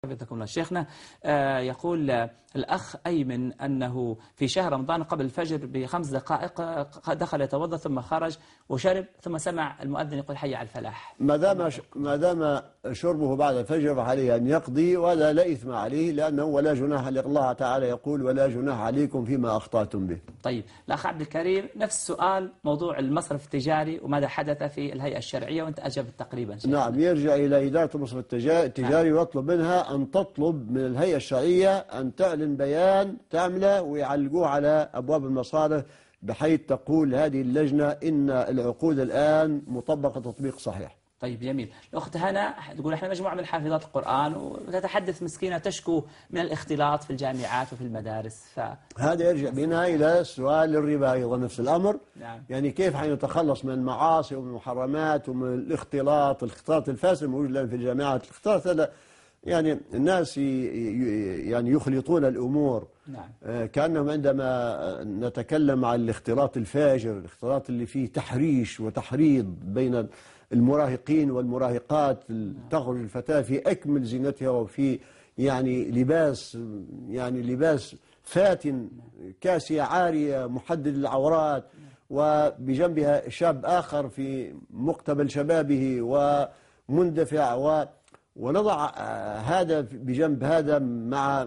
حفظكم الله شيخنا. يقول الأخ أيمن أنه في شهر رمضان قبل الفجر ب5 دقائق دخل يتوضأ ثم خرج وشرب ثم سمع المؤذن يقول حي على الفلاح. ما دام شربه بعد الفجر فعليه أن يقضي ولا لا إثم عليه، لأنه ولا جناح، الله تعالى يقول ولا جناح عليكم فيما أخطأتم به. طيب الأخ عبد الكريم نفس السؤال، موضوع المصرف التجاري وماذا حدث في الهيئة الشرعية وأنت أجبت تقريبا. نعم، يرجع إلى إدارة المصرف التجاري ويطلب منها أن تطلب من الهيئة الشرعية أن تعلن بيان تعمله ويعلقوه على أبواب المصارف، بحيث تقول هذه اللجنة إن العقود الآن مطبقة تطبيق صحيح. طيب جميل. الأخت هنا تقول احنا مجموعة من حافظات القرآن وتتحدث مسكينة تشكو من الاختلاط في الجامعات وفي المدارس. هذا يرجع بنا إلى سؤال الربا أيضا نفس الأمر. نعم. يعني كيف حنتخلص من المعاصي ومن المحرمات ومن الاختلاط الفاسد الموجود الآن في الجامعات. الاختلاط هذا يعني الناس يعني يخلطون الأمور. نعم. كأنهم عندما نتكلم عن الاختلاط الفاجر، الاختلاط اللي فيه تحريش وتحريض بين المراهقين والمراهقات، تخرج الفتاة في أكمل زينتها وفي يعني لباس فاتن، كاسية عارية محدد العورات، وبجنبها شاب آخر في مقتبل شبابه ومندفع، ونضع هذا بجنب هذا مع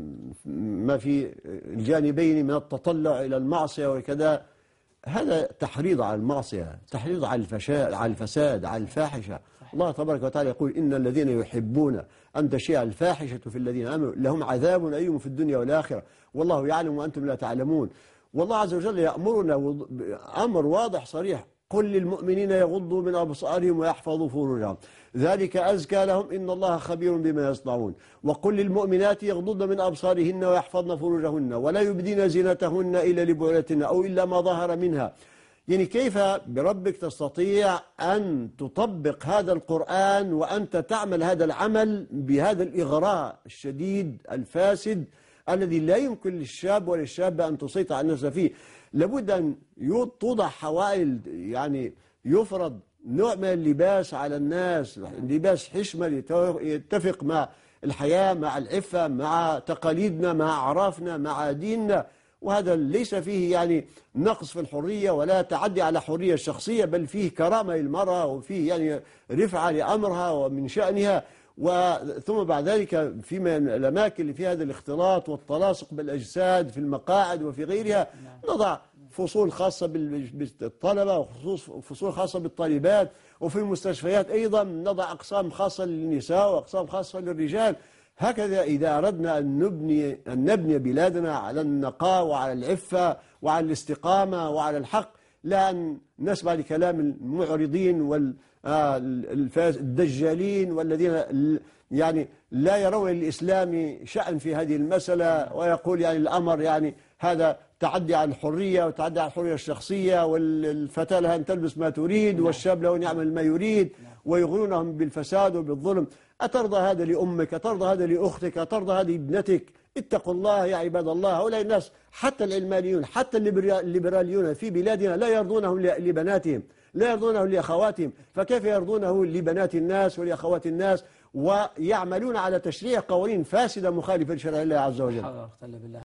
ما في الجانبين من التطلع إلى المعصية وكذا. هذا تحريض على المعصية، تحريض على الفساد، على الفاحشة. الله تبارك وتعالى يقول إن الذين يحبون أن تشيع الفاحشة في الذين آمنوا لهم عذاب أليم في الدنيا والآخرة والله يعلم وأنتم لا تعلمون. والله عز وجل يأمرنا أمر واضح صريح: قل للمؤمنين يغضوا من أبصارهم ويحفظوا فروجهم ذلك أزكى لهم إن الله خبير بما يصنعون. وقل للمؤمنات يغضضن من أبصارهن ويحفظن فروجهن ولا يبدين زينتهن إلا لبعولتهن أو إلا ما ظهر منها. يعني كيف بربك تستطيع أن تطبق هذا القرآن وأنت تعمل هذا العمل بهذا الإغراء الشديد الفاسد الذي لا يمكن للشاب ولا الشابة أن تسيطر على نفسها فيه؟ لابد أن توضع حوائل، يعني يفرض نوع من اللباس على الناس، لباس حشمة يتفق مع الحياة، مع العفة، مع تقاليدنا، مع أعرافنا، مع ديننا. وهذا ليس فيه يعني نقص في الحرية ولا تعدي على الحرية الشخصية، بل فيه كرامة للمرأة وفيه يعني رفعة لأمرها ومن شأنها. ثم بعد ذلك في الأماكن اللي فيها هذا الاختلاط والتلاصق بالأجساد في المقاعد وفي غيرها نضع فصول خاصة بالطلبة وفصول خاصة بالطالبات، وفي المستشفيات أيضا نضع أقسام خاصة للنساء وأقسام خاصة للرجال. هكذا إذا أردنا أن نبني بلادنا على النقاء وعلى العفة وعلى الاستقامة وعلى الحق، لا أن نسمع لكلام المعرضين والدجالين والذين يعني لا يرون للإسلام شأن في هذه المسألة، ويقول يعني الأمر يعني هذا تعدي على الحرية وتعدي على الحرية الشخصية، والفتاة لها أن تلبس ما تريد والشاب له أن يعمل ما يريد، ويغرونهم بالفساد وبالظلم. أترضى هذا لأمك؟ أترضى هذا لأختك؟ أترضى هذه ابنتك؟ اتقوا الله يا عباد الله. هؤلاء الناس حتى العلمانيون حتى الليبراليون في بلادنا لا يرضونه لبناتهم، لا يرضونه لأخواتهم، فكيف يرضونه لبنات الناس ولأخوات الناس؟ ويعملون على تشريع قوانين فاسدة مخالفة لشرع الله عز وجل.